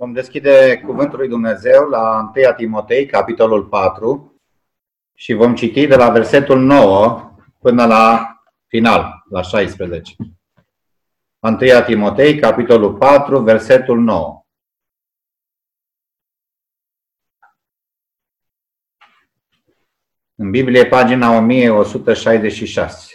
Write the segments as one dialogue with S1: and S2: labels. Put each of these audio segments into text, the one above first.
S1: Vom deschide Cuvântul lui Dumnezeu la 1 Timotei, capitolul 4, și vom citi de la versetul 9 până la final, la 16. 1 Timotei, capitolul 4, versetul 9. În Biblie, pagina 1166.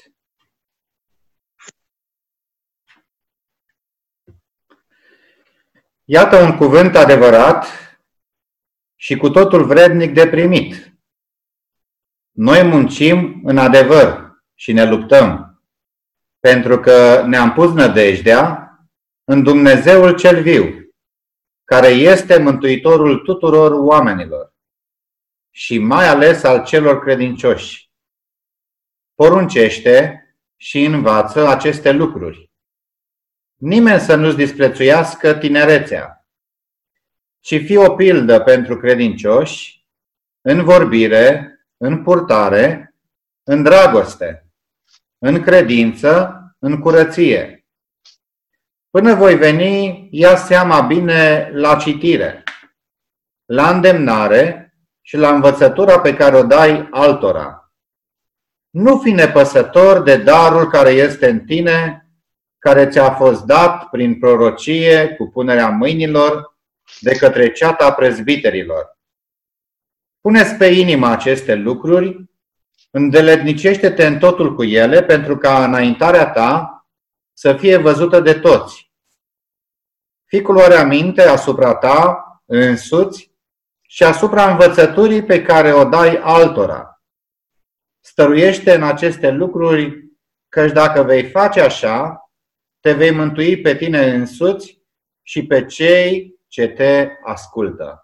S1: Iată un cuvânt adevărat și cu totul vrednic de primit. Noi muncim în adevăr și ne luptăm, pentru că ne-am pus nădejdea în Dumnezeul cel viu, care este mântuitorul tuturor oamenilor și mai ales al celor credincioși. Poruncește și învață aceste lucruri. Nimeni să nu-ți disprețuiască tinerețea, ci fii o pildă pentru credincioși în vorbire, în purtare, în dragoste, în credință, în curăție. Până voi veni, ia seama bine la citire, la îndemnare și la învățătura pe care o dai altora. Nu fi nepăsător de darul care este în tine, care ți-a fost dat prin prorocie cu punerea mâinilor de către ceata prezbiterilor. Pune-ți pe inimă aceste lucruri, îndeletnicește-te în totul cu ele, pentru ca înaintarea ta să fie văzută de toți. Fii cu luarea minte asupra ta însuți și asupra învățăturii pe care o dai altora. Stăruiește în aceste lucruri, căci dacă vei face așa, te vei mântui pe tine însuți și pe cei ce te ascultă.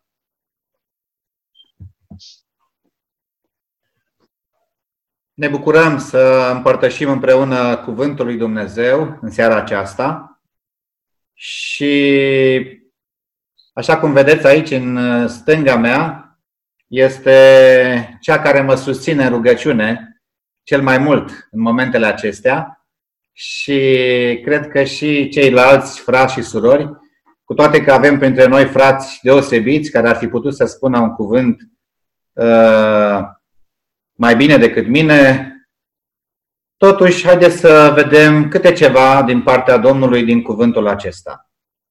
S1: Ne bucurăm să împărtășim împreună Cuvântul lui Dumnezeu în seara aceasta și, așa cum vedeți aici în stânga mea, este cea care mă susține în rugăciune cel mai mult în momentele acestea. Și cred că și ceilalți frați și surori, cu toate că avem printre noi frați deosebiți care ar fi putut să spună un cuvânt mai bine decât mine, totuși haideți să vedem câte ceva din partea Domnului din cuvântul acesta.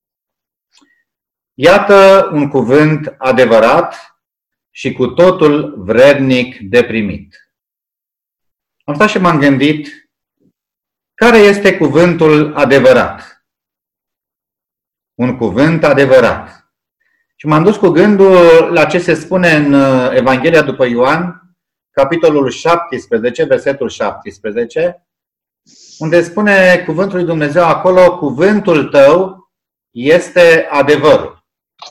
S1: Iată un cuvânt adevărat și cu totul vrednic de primit. Am stat și m-am gândit, care este cuvântul adevărat? Un cuvânt adevărat. Și m-am dus cu gândul la ce se spune în Evanghelia după Ioan, capitolul 17, versetul 17, unde spune cuvântul lui Dumnezeu acolo, cuvântul tău este adevărul.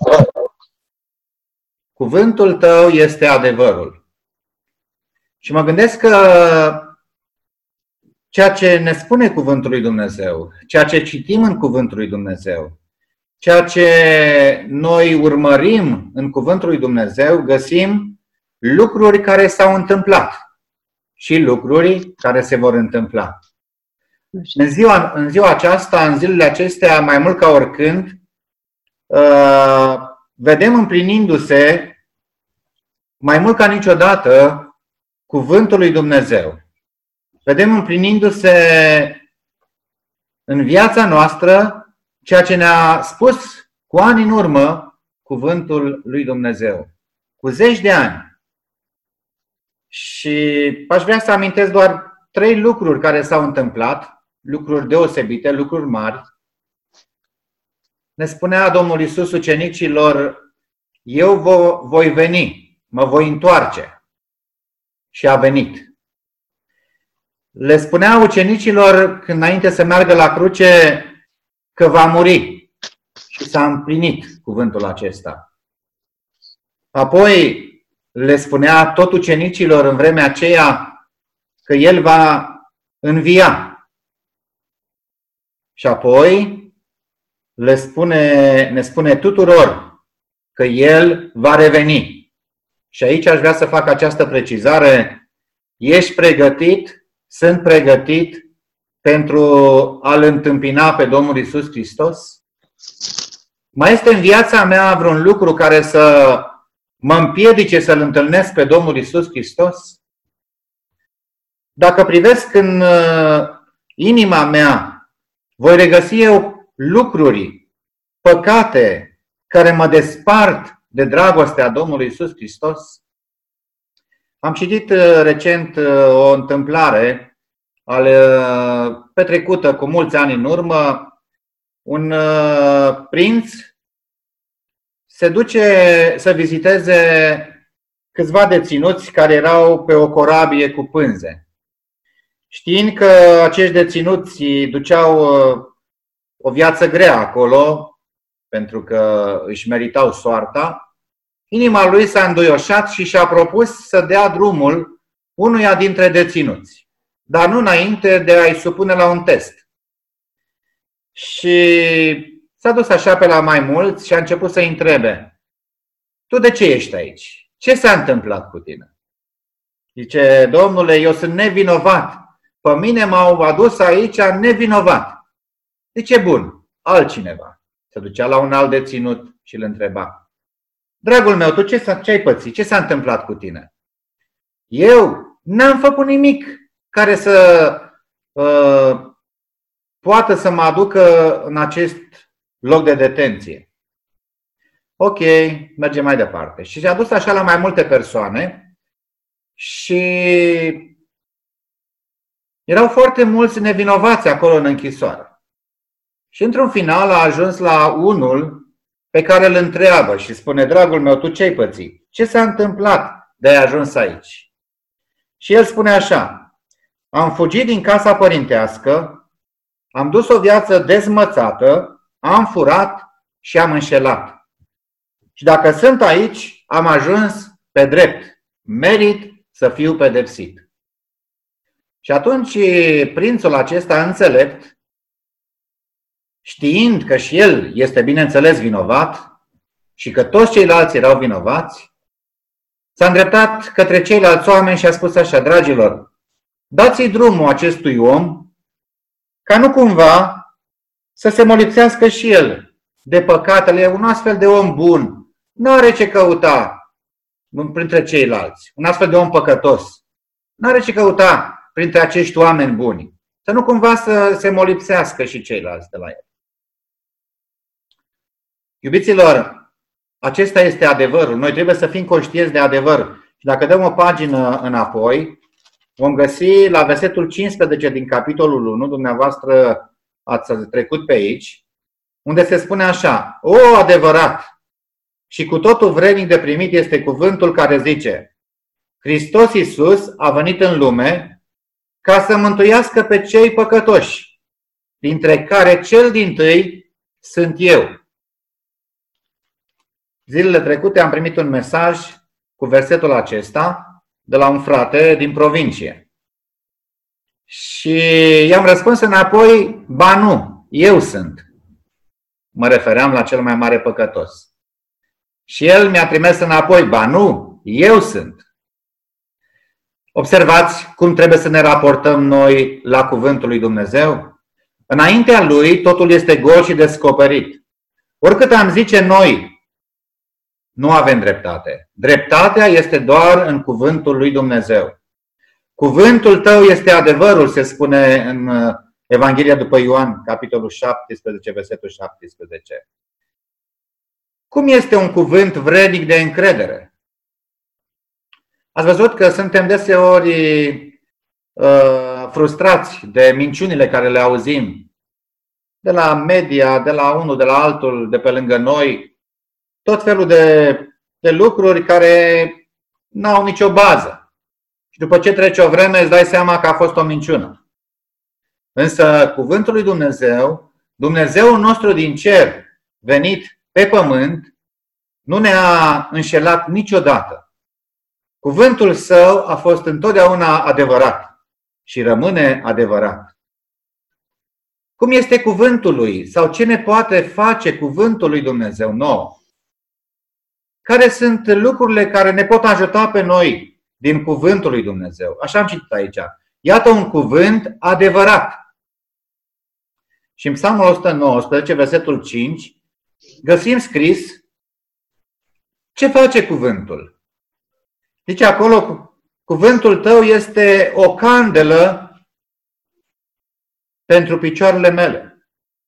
S1: Cuvântul tău este adevărul. Și mă gândesc că ceea ce ne spune cuvântul lui Dumnezeu, ceea ce citim în cuvântul lui Dumnezeu, ceea ce noi urmărim în cuvântul lui Dumnezeu, găsim lucruri care s-au întâmplat și lucruri care se vor întâmpla. În ziua aceasta, în zilele acestea, mai mult ca oricând, vedem împlinindu-se mai mult ca niciodată cuvântul lui Dumnezeu. Vedem împlinindu-se în viața noastră ceea ce ne-a spus cu ani în urmă cuvântul lui Dumnezeu. Cu zeci de ani. Și aș vrea să amintesc doar 3 lucruri care s-au întâmplat, lucruri deosebite, lucruri mari. Ne spunea Domnul Iisus ucenicilor, eu voi veni, mă voi întoarce. Și a venit. Le spunea ucenicilor, când înainte să meargă la cruce, că va muri. Și s-a împlinit cuvântul acesta. Apoi le spunea tot ucenicilor în vremea aceea că El va învia. Și apoi ne spune tuturor că El va reveni. Și aici aș vrea să fac această precizare. Ești pregătit? Sunt pregătit pentru a-L întâmpina pe Domnul Iisus Hristos? Mai este în viața mea vreun lucru care să mă împiedice să-L întâlnesc pe Domnul Iisus Hristos? Dacă privesc în inima mea, voi regăsi eu lucruri, păcate, care mă despart de dragostea Domnului Iisus Hristos? Am citit recent o întâmplare petrecută cu mulți ani în urmă. Un prinț se duce să viziteze câțiva deținuți care erau pe o corabie cu pânze. Știind că acești deținuți duceau o viață grea acolo, pentru că își meritau soarta, inima lui s-a înduioșat și și-a propus să dea drumul unuia dintre deținuți, dar nu înainte de a-i supune la un test. Și s-a dus așa pe la mai mulți și a început să-i întrebe: tu de ce ești aici? Ce s-a întâmplat cu tine? Zice: domnule, eu sunt nevinovat. Pe mine m-au adus aici nevinovat. Zice: bun, altcineva. Se ducea la un alt deținut și îl întreba: dragul meu, tu ce ai pățit? Ce s-a întâmplat cu tine? Eu n-am făcut nimic care să poată să mă aducă în acest loc de detenție. Ok, mergem mai departe. Și s-a dus așa la mai multe persoane și erau foarte mulți nevinovați acolo în închisoare. Și într-un final a ajuns la unul pe care îl întreabă și spune: dragul meu, tu ce ai pățit? Ce s-a întâmplat de ai ajuns aici? Și el spune așa: am fugit din casa părintească, am dus o viață dezmățată, am furat și am înșelat. Și dacă sunt aici, am ajuns pe drept. Merit să fiu pedepsit. Și atunci prințul acesta înțelept, știind că și el este bineînțeles vinovat și că toți ceilalți erau vinovați, s-a îndreptat către ceilalți oameni și a spus așa: dragilor, dați-i drumul acestui om ca nu cumva să se molipsească și el de păcatele. Un astfel de om bun nu are ce căuta printre ceilalți. Un astfel de om păcătos nu are ce căuta printre acești oameni buni. Să nu cumva să se molipsească și ceilalți de la el. Iubiților, acesta este adevărul. Noi trebuie să fim conștienți de adevăr. Și dacă dăm o pagină înapoi, vom găsi la versetul 15 din capitolul 1, dumneavoastră ați trecut pe aici, unde se spune așa: o, adevărat și cu totul vrednic de primit este cuvântul care zice: Hristos Iisus a venit în lume ca să mântuiască pe cei păcătoși, dintre care cel dintâi sunt eu. Zilele trecute am primit un mesaj cu versetul acesta de la un frate din provincie. Și i-am răspuns înapoi: ba nu, eu sunt. Mă refeream la cel mai mare păcătos. Și el mi-a trimis înapoi: ba nu, eu sunt. Observați cum trebuie să ne raportăm noi la cuvântul lui Dumnezeu? Înaintea lui totul este gol și descoperit. Oricât am zice noi, nu avem dreptate. Dreptatea este doar în cuvântul lui Dumnezeu. Cuvântul tău este adevărul, se spune în Evanghelia după Ioan, capitolul 17, versetul 17. Cum este un cuvânt vrednic de încredere? Ați văzut că suntem deseori frustrați de minciunile care le auzim de la media, de la unul, de la altul, de pe lângă noi. Tot felul de lucruri care n-au nicio bază. Și după ce trece o vreme îți dai seama că a fost o minciună. Însă cuvântul lui Dumnezeu, Dumnezeul nostru din cer, venit pe pământ, nu ne-a înșelat niciodată. Cuvântul său a fost întotdeauna adevărat și rămâne adevărat. Cum este cuvântul lui? Sau ce ne poate face cuvântul lui Dumnezeu nouă? Care sunt lucrurile care ne pot ajuta pe noi din cuvântul lui Dumnezeu? Așa am citit aici. Iată un cuvânt adevărat. Și în Psalmul 119, versetul 5, găsim scris ce face cuvântul. Zice acolo, cuvântul tău este o candelă pentru picioarele mele.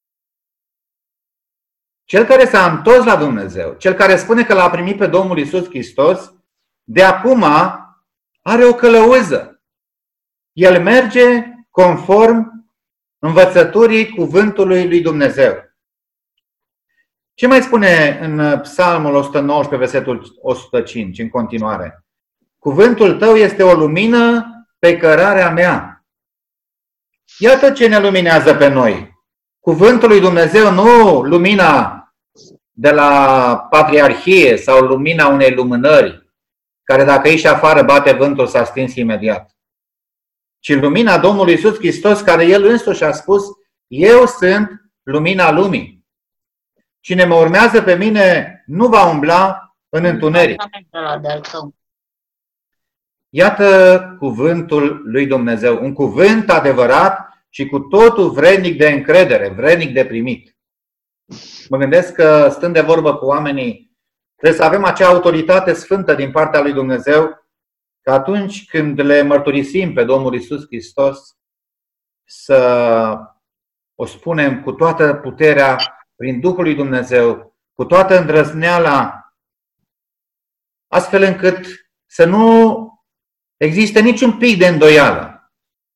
S1: Cel care s-a întors la Dumnezeu, cel care spune că l-a primit pe Domnul Iisus Hristos, de acum are o călăuză. El merge conform învățăturii cuvântului lui Dumnezeu. Ce mai spune în Psalmul 119, versetul 105, în continuare? Cuvântul tău este o lumină pe cărarea mea. Iată ce ne luminează pe noi. Cuvântul lui Dumnezeu, nu lumina de la patriarhie sau lumina unei lumânări, care dacă ieși afară bate vântul, s-a stins imediat. Ci lumina Domnului Iisus Hristos, care El însuși a spus, eu sunt lumina lumii. Cine mă urmează pe mine nu va umbla în întuneric. Iată cuvântul lui Dumnezeu, un cuvânt adevărat și cu totul vrednic de încredere, vrednic de primit. Mă gândesc că, stând de vorbă cu oamenii, trebuie să avem acea autoritate sfântă din partea lui Dumnezeu, că atunci când le mărturisim pe Domnul Iisus Hristos, să o spunem cu toată puterea, prin Duhul lui Dumnezeu, cu toată îndrăzneala, astfel încât să nu existe niciun pic de îndoială.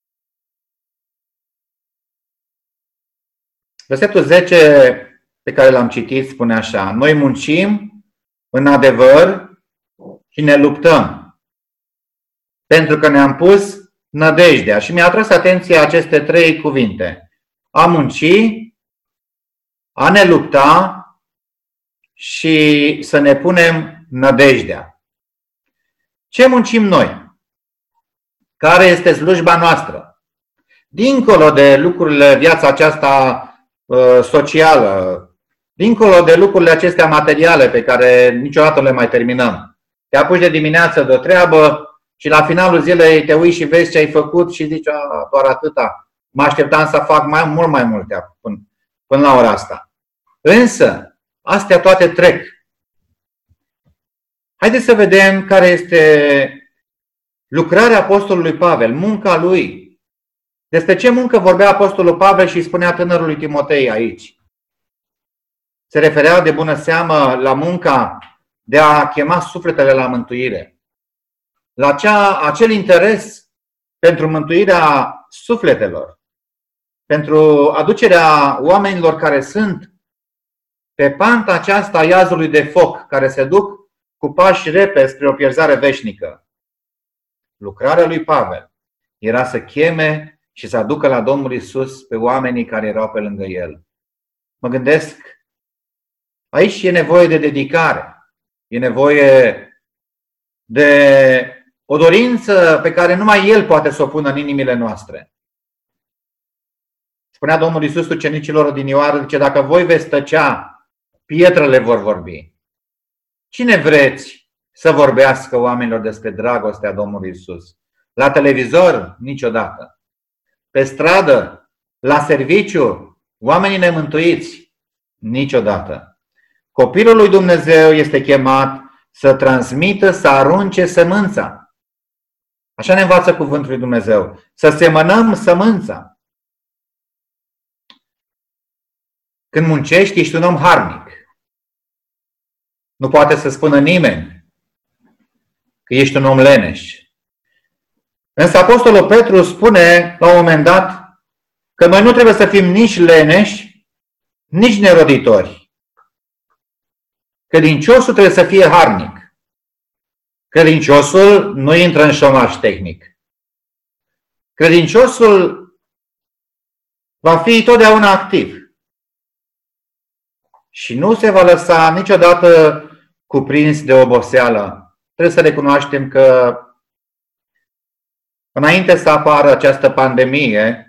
S1: Versetul 10 pe care l-am citit spune așa: noi muncim în adevăr și ne luptăm, pentru că ne-am pus nădejdea. Și mi-a atras atenția aceste trei cuvinte: a munci, a ne lupta și să ne punem nădejdea. Ce muncim noi? Care este slujba noastră? Dincolo de lucrurile, viața aceasta socială, dincolo de lucrurile acestea materiale pe care niciodată le mai terminăm. Te apuci de dimineață de o treabă și la finalul zilei te uiți și vezi ce ai făcut și zici, doar atâta. Mă așteptam să fac mult mai multe până la ora asta. Însă, astea toate trec. Haideți să vedem care este lucrarea apostolului Pavel, munca lui. Despre ce muncă vorbea apostolul Pavel și spunea tânărului Timotei aici? Se referea de bună seamă la munca de a chema sufletele la mântuire, la acel interes pentru mântuirea sufletelor, pentru aducerea oamenilor care sunt pe panta aceasta a iazului de foc, care se duc cu pași repezi spre o pierzare veșnică. Lucrarea lui Pavel era să cheme și să aducă la Domnul Iisus pe oamenii care erau pe lângă el. Mă gândesc, aici e nevoie de dedicare, e nevoie de o dorință pe care numai El poate să o pună în inimile noastre. Spunea Domnul Iisus ucenicilor odinioară, zice, dacă voi veți tăcea, pietrele vor vorbi. Cine vreți să vorbească oamenilor despre dragostea Domnului Iisus? La televizor? Niciodată. Pe stradă? La serviciu? Oamenii nemântuiți? Niciodată. Copilul lui Dumnezeu este chemat să transmită, să arunce sămânța. Așa ne învață cuvântul lui Dumnezeu. Să semănăm sămânța. Când muncești, ești un om harnic. Nu poate să spună nimeni că ești un om leneș. Însă apostolul Petru spune la un moment dat că noi nu trebuie să fim nici leneși, nici neroditori. Credinciosul trebuie să fie harnic. Credinciosul nu intră în șomaj tehnic. Credinciosul va fi totdeauna activ. Și nu se va lăsa niciodată cuprins de oboseală. Trebuie să recunoaștem că înainte să apară această pandemie,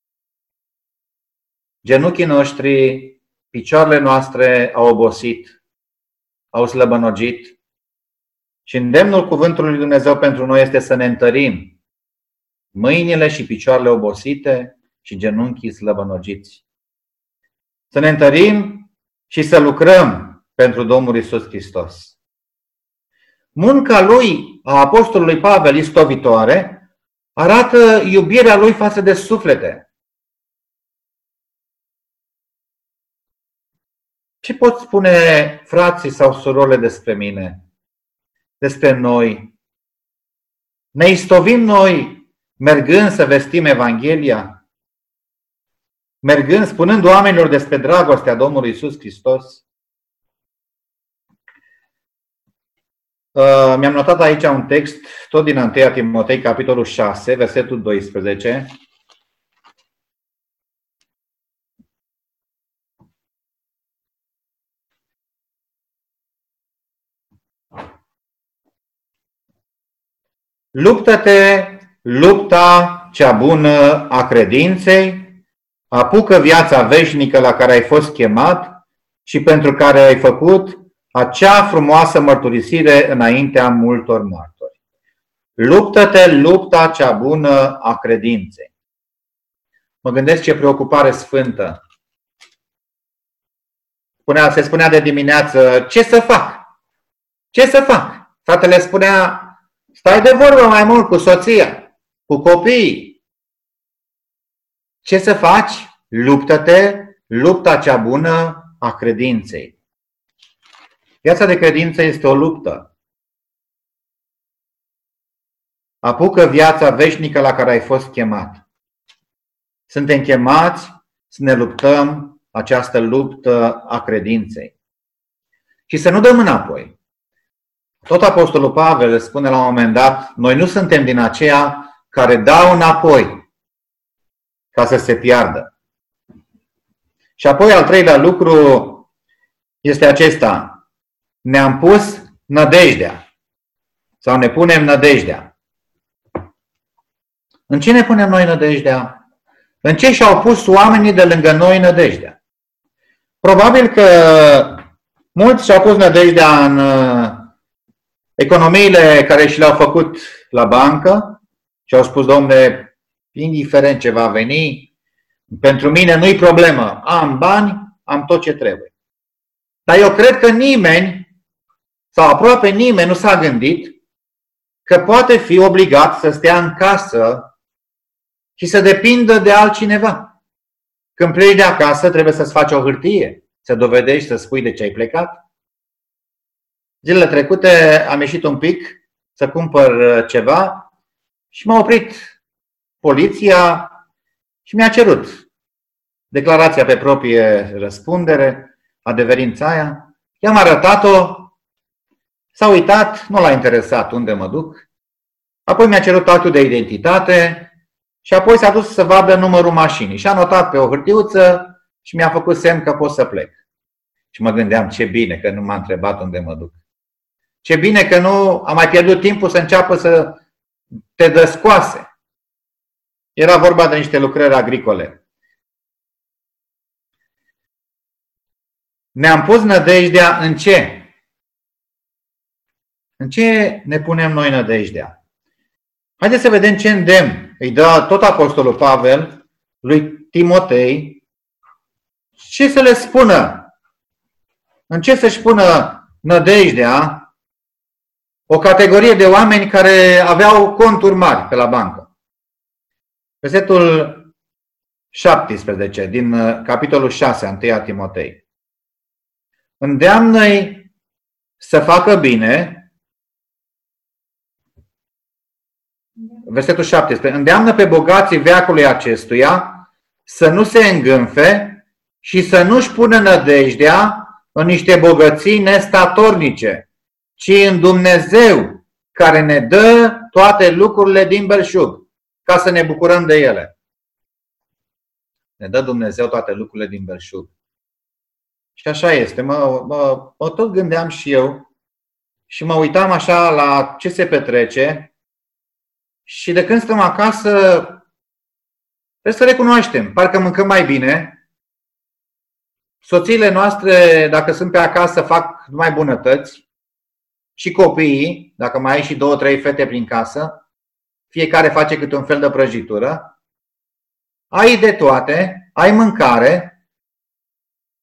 S1: genunchii noștri, picioarele noastre au obosit, au slăbănogit și îndemnul cuvântului lui Dumnezeu pentru noi este să ne întărim mâinile și picioarele obosite și genunchii slăbănogiți. Să ne întărim și să lucrăm pentru Domnul Iisus Hristos. Munca lui, a apostolului Pavel, istovitoare, arată iubirea lui față de suflete. Ce pot spune frații sau surorile despre mine, despre noi? Ne istovim noi mergând să vestim Evanghelia? Mergând, spunând oamenilor despre dragostea Domnului Iisus Hristos? Mi-am notat aici un text, tot din 1 Timotei, capitolul 6, versetul 12. Luptă-te lupta cea bună a credinței, apucă viața veșnică la care ai fost chemat și pentru care ai făcut acea frumoasă mărturisire înaintea multor martori. Luptă-te lupta cea bună a credinței. Mă gândesc ce preocupare sfântă. Se spunea de dimineață, ce să fac? Ce să fac? Fratele spunea, stai de vorbă mai mult cu soția, cu copiii. Ce să faci? Luptă-te lupta cea bună a credinței. Viața de credință este o luptă. Apucă viața veșnică la care ai fost chemat. Suntem chemați să ne luptăm această luptă a credinței. Și să nu dăm înapoi. Tot apostolul Pavel spune la un moment dat, noi nu suntem din aceia care dau înapoi ca să se piardă. Și apoi al treilea lucru este acesta. Ne-am pus nădejdea. Sau ne punem nădejdea. În ce ne punem noi nădejdea? În ce și-au pus oamenii de lângă noi nădejdea? Probabil că mulți și-au pus nădejdea în economiile care și le-au făcut la bancă și au spus, domnule, indiferent ce va veni, pentru mine nu-i problemă. Am bani, am tot ce trebuie. Dar eu cred că nimeni sau aproape nimeni nu s-a gândit că poate fi obligat să stea în casă și să depindă de altcineva. Când pleci de acasă, trebuie să-ți faci o hârtie, să dovedești, să spui de ce ai plecat. Zilele trecute am ieșit un pic să cumpăr ceva și m-a oprit poliția și mi-a cerut declarația pe proprie răspundere, adeverința aia. I-am arătat-o, s-a uitat, nu l-a interesat unde mă duc, apoi mi-a cerut actul de identitate și apoi s-a dus să vadă numărul mașinii și a notat pe o hârtiuță și mi-a făcut semn că pot să plec. Și mă gândeam, ce bine că nu m-a întrebat unde mă duc. Ce bine că nu am mai pierdut timpul să înceapă să te descoase. Era vorba de niște lucrări agricole. Ne-am pus nădejdea în ce? În ce ne punem noi nădejdea? Haideți să vedem ce îndemn îi dă tot apostolul Pavel lui Timotei. Ce să le spună? În ce să-și pună nădejdea o categorie de oameni care aveau conturi mari pe la bancă? Versetul 17 din capitolul 6, 1 Timotei. Îndeamnă-i să facă bine. Versetul 17. Îndeamnă pe bogații veacului acestuia să nu se îngânfe și să nu-și pună nădejdea în niște bogății nestatornice, ci în Dumnezeu care ne dă toate lucrurile din belșug, ca să ne bucurăm de ele. Ne dă Dumnezeu toate lucrurile din belșug. Și așa este. Mă tot gândeam și eu și mă uitam așa la ce se petrece. Și de când stăm acasă, trebuie să recunoaștem, parcă mâncăm mai bine. Soțiile noastre, dacă sunt pe acasă, fac numai bunătăți. Și copiii, dacă mai ai și 2-3 fete prin casă, fiecare face câte un fel de prăjitură. Ai de toate, ai mâncare,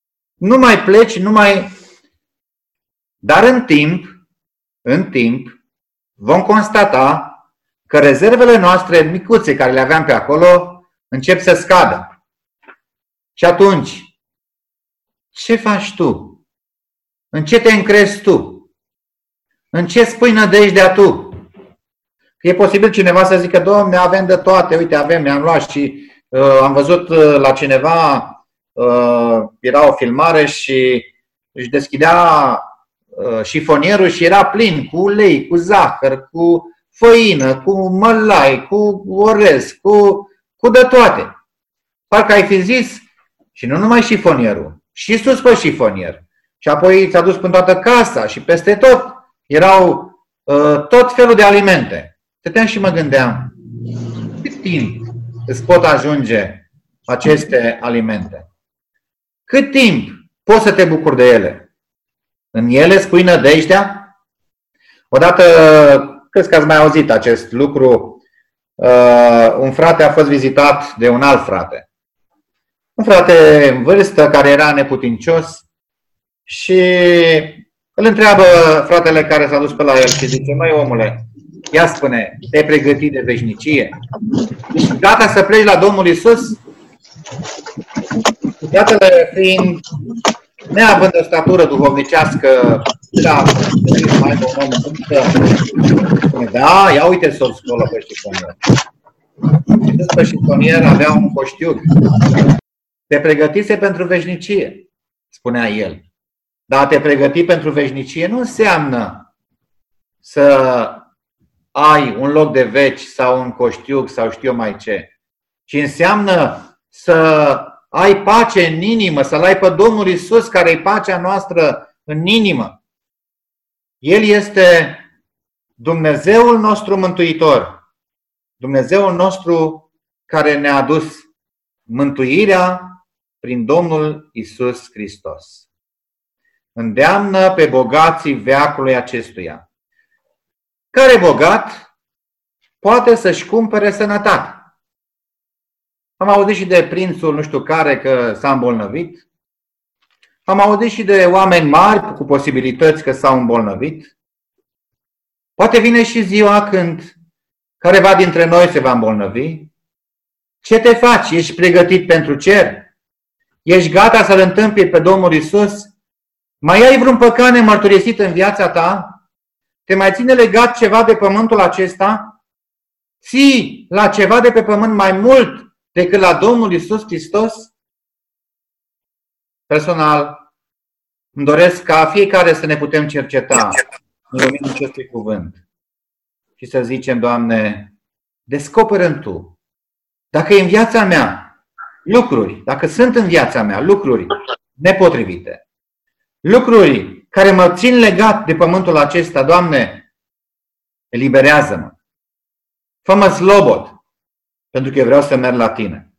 S1: nu mai pleci, nu mai... Dar în timp, vom constata că rezervele noastre micuțe care le aveam pe acolo încep să scadă. Și atunci, ce faci tu? În ce te încrezi tu? În ce spui nădejdea tu? Că e posibil cineva să zică, Doamne, avem de toate, uite, avem, ne-am luat și am văzut la cineva, era o filmare și își deschidea șifonierul și era plin cu ulei, cu zahăr, cu făină, cu mălai, cu orez, cu de toate. Parcă ai fi zis, și nu numai șifonierul, și sus pe șifonier. Și apoi s-a dus până toată casa și peste tot erau tot felul de alimente. Stăteam și mă gândeam, cât timp îți pot ajunge aceste alimente? Cât timp poți să te bucuri de ele? În ele spui nădejdea? Odată, cred că ați mai auzit acest lucru, un frate a fost vizitat de un alt frate. Un frate în vârstă care era neputincios și îl întreabă fratele care s-a dus pe la el și zice, măi omule, ia spune, te-ai pregătit de veșnicie? Ești gata să pleci la Domnul Iisus? Fratele fiind neavând o statură duhovnicească, da, mai un om spune, da, ia uite să-l scolă pe șifonier. Și pe șifonier avea un coștiug. Te pregătise pentru veșnicie, spunea el. Dar te pregăti pentru veșnicie nu înseamnă să ai un loc de veci sau un coștiug sau știu eu mai ce, ci înseamnă să ai pace în inimă, să-L ai pe Domnul Iisus care e pacea noastră în inimă. El este Dumnezeul nostru mântuitor, Dumnezeul nostru care ne-a adus mântuirea prin Domnul Iisus Hristos. Îndeamnă pe bogații veacului acestuia. Care bogat poate să-și cumpere sănătate? Am auzit și de prințul nu știu care că s-a îmbolnăvit. Am auzit și de oameni mari cu posibilități că s-au îmbolnăvit. Poate vine și ziua când careva dintre noi se va îmbolnăvi. Ce te faci? Ești pregătit pentru cer? Ești gata să-L întâmpini pe Domnul Iisus? Mai ai vreun păcat nemărturisit în viața ta? Te mai ține legat ceva de pământul acesta? Ții la ceva de pe pământ mai mult decât la Domnul Iisus Hristos? Personal, îmi doresc ca fiecare să ne putem cerceta în lumina acestui cuvânt și să zicem, Doamne, descoperă-mi Tu. Dacă e în viața mea lucruri, dacă sunt în viața mea lucruri nepotrivite, lucruri care mă țin legat de pământul acesta, Doamne, eliberează-mă. Fă-mă slobod, pentru că eu vreau să merg la Tine.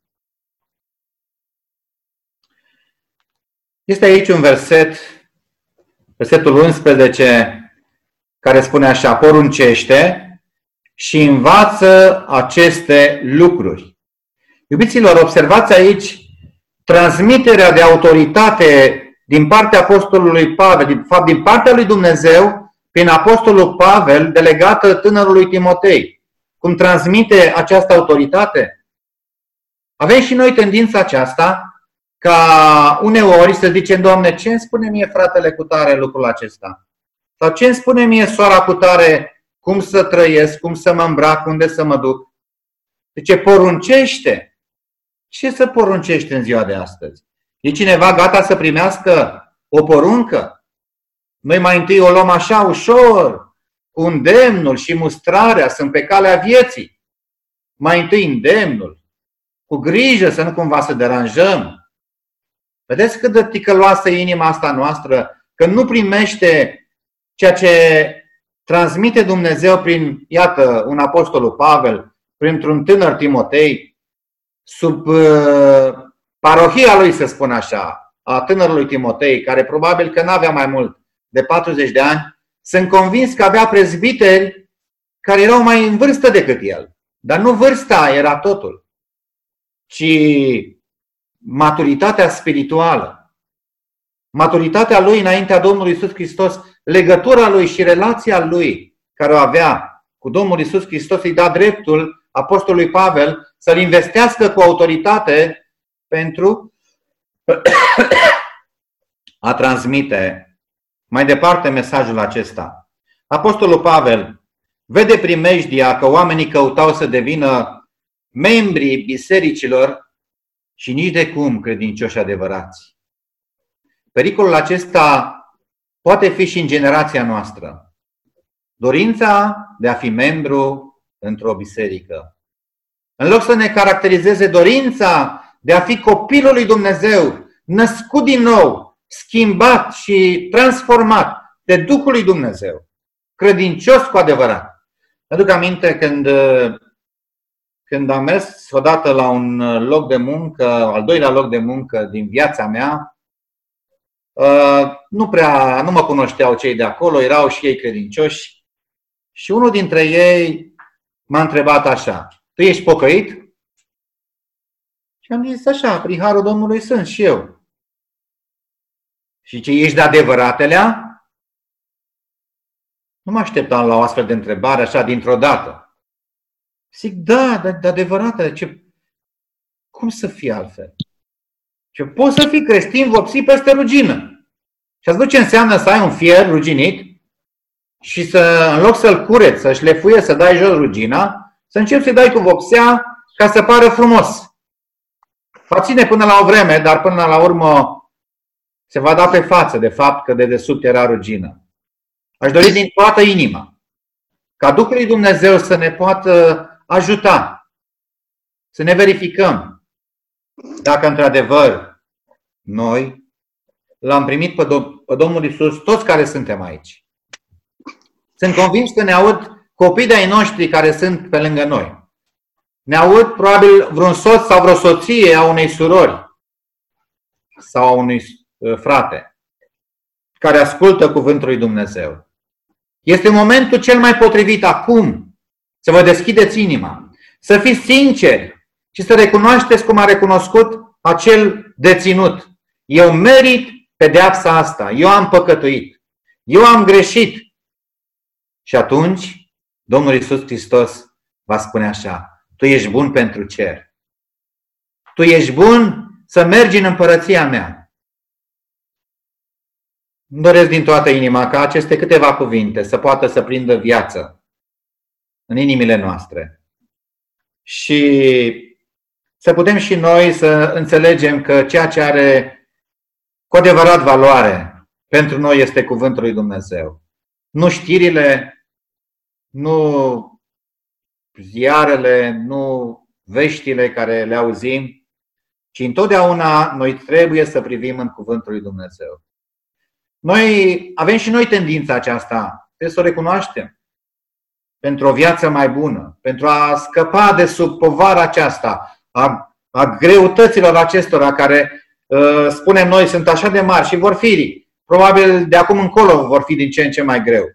S1: Este aici un verset, versetul 11, care spune așa, poruncește și învață aceste lucruri. Iubiților, observați aici transmiterea de autoritate din partea apostolului Pavel, din partea lui Dumnezeu, prin apostolul Pavel, delegată tânărului Timotei. Cum transmite această autoritate? Avem și noi tendința aceasta ca uneori să zicem, Doamne, ce îmi spune mie fratele cu tare lucrul acesta? Sau ce îmi spune mie sora cu tare cum să trăiesc, cum să mă îmbrac, unde să mă duc? Deci poruncește. Ce să poruncești în ziua de astăzi? E cineva gata să primească o poruncă? Noi mai întâi o luăm așa ușor, cu îndemnul și mustrarea, sunt pe calea vieții. Mai întâi îndemnul, cu grijă să nu cumva să deranjăm. Vedeți cât de ticăloasă e inima asta noastră, că nu primește ceea ce transmite Dumnezeu prin, iată, un apostolul Pavel, printr-un tânăr Timotei, sub parohia lui, să spun așa, a tânărului Timotei, care probabil că n-avea mai mult de 40 de ani, sunt convins că avea prezbiteri care erau mai în vârstă decât el. Dar nu vârsta era totul, ci maturitatea spirituală. maturitatea lui înaintea Domnului Iisus Hristos, legătura lui și relația lui care o avea cu Domnul Iisus Hristos, îi da dreptul apostolului Pavel să-l investească cu autoritate pentru a transmite mai departe mesajul acesta. Apostolul Pavel vede primejdia că oamenii căutau să devină membrii bisericilor și nici de cum credincioși adevărați. Pericolul acesta poate fi și în generația noastră. Dorința de a fi membru într-o biserică. În loc să ne caracterizeze dorința de a fi copilul lui Dumnezeu, născut din nou, schimbat și transformat de Duhul lui Dumnezeu, credincios cu adevărat. Aduc aminte când am mers odată la un loc de muncă, al doilea loc de muncă din viața mea, nu mă cunoșteau cei de acolo, erau și ei credincioși. Și unul dintre ei m-a întrebat așa: tu ești pocăit? Și am zis așa: prin harul Domnului sunt și eu. Și ce, ești de adevăratelea? Nu mă așteptam la o astfel de întrebare așa dintr-o dată. Zic, da, de adevăratele. Cum să fie altfel? Și poți să fii creștin vopsit peste rugină. Și ați văzut ce înseamnă să ai un fier ruginit și în loc să-l cureți, să șlefuie, să dai jos rugina, să începi să-i dai cu vopsea ca să pară frumos. Va ține până la o vreme, dar până la urmă se va da pe față de fapt că de desubt era rugină. Aș dori din toată inima ca Duhul lui Dumnezeu să ne poată ajuta, să ne verificăm dacă într-adevăr noi l-am primit pe Domnul Iisus, toți care suntem aici. Sunt convins că ne aud copiii de-ai noștri care sunt pe lângă noi. Ne aud probabil vreun soț sau vreo soție a unei surori sau a unui frate care ascultă cuvântul lui Dumnezeu. Este momentul cel mai potrivit acum să vă deschideți inima, să fiți sinceri și să recunoașteți cum a recunoscut acel deținut. Eu merit pedeapsa asta, eu am păcătuit, eu am greșit. Și atunci Domnul Iisus Hristos va spune așa: tu ești bun pentru cer. Tu ești bun să mergi în împărăția mea. Îmi doresc din toată inima ca aceste câteva cuvinte să poată să prindă viață în inimile noastre. Și să putem și noi să înțelegem că ceea ce are cu adevărat valoare pentru noi este cuvântul lui Dumnezeu. Nu știrile, nu ziarele, nu veștile care le auzim, ci întotdeauna noi trebuie să privim în cuvântul lui Dumnezeu. Noi avem și noi tendința aceasta, trebuie să o recunoaștem, pentru o viață mai bună, pentru a scăpa de sub povara aceasta, a greutăților acestora care, spunem noi, sunt așa de mari și vor fi, probabil de acum încolo vor fi din ce în ce mai greu.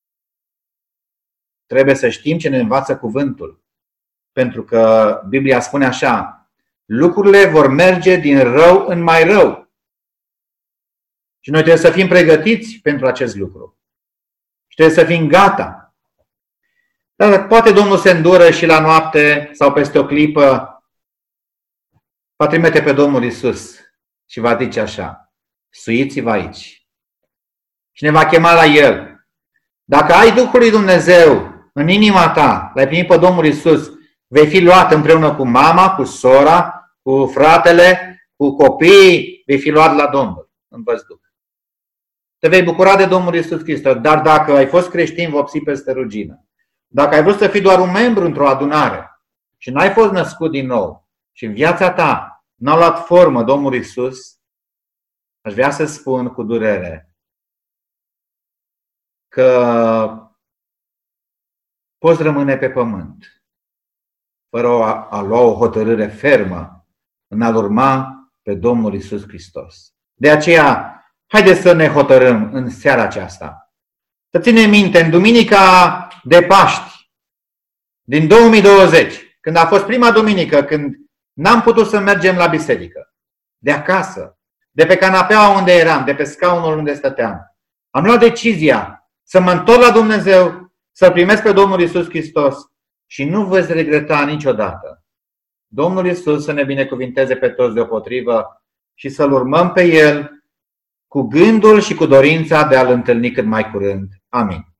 S1: Trebuie să știm ce ne învață cuvântul, pentru că Biblia spune așa: lucrurile vor merge din rău în mai rău. Și noi trebuie să fim pregătiți pentru acest lucru. Și trebuie să fim gata. Dar poate Domnul se îndură și la noapte sau peste o clipă va trimite pe Domnul Iisus și va zice așa: suiți-vă aici. Și ne va chema la El. Dacă ai Duhul lui Dumnezeu în inima ta, l-ai primit pe Domnul Iisus, vei fi luat împreună cu mama, cu sora, cu fratele, cu copiii, vei fi luat la Domnul în văzduh. Te vei bucura de Domnul Iisus Hristos, dar dacă ai fost creștin vopsit peste rugină, dacă ai vrut să fii doar un membru într-o adunare și n-ai fost născut din nou și în viața ta n-a luat formă Domnul Iisus, aș vrea să spun cu durere că poți rămâne pe pământ fără a lua o hotărâre fermă în a-L urma pe Domnul Iisus Hristos. De aceea, haideți să ne hotărâm în seara aceasta. Să ținem minte, în duminica de Paști din 2020, când a fost prima duminică, când n-am putut să mergem la biserică, de acasă, de pe canapeaua unde eram, de pe scaunul unde stăteam. Am luat decizia să mă întorc la Dumnezeu, să-L primesc pe Domnul Iisus Hristos și nu veți regreta niciodată. Domnul Iisus să ne binecuvinteze pe toți deopotrivă și să-L urmăm pe El cu gândul și cu dorința de a-L întâlni cât mai curând. Amin.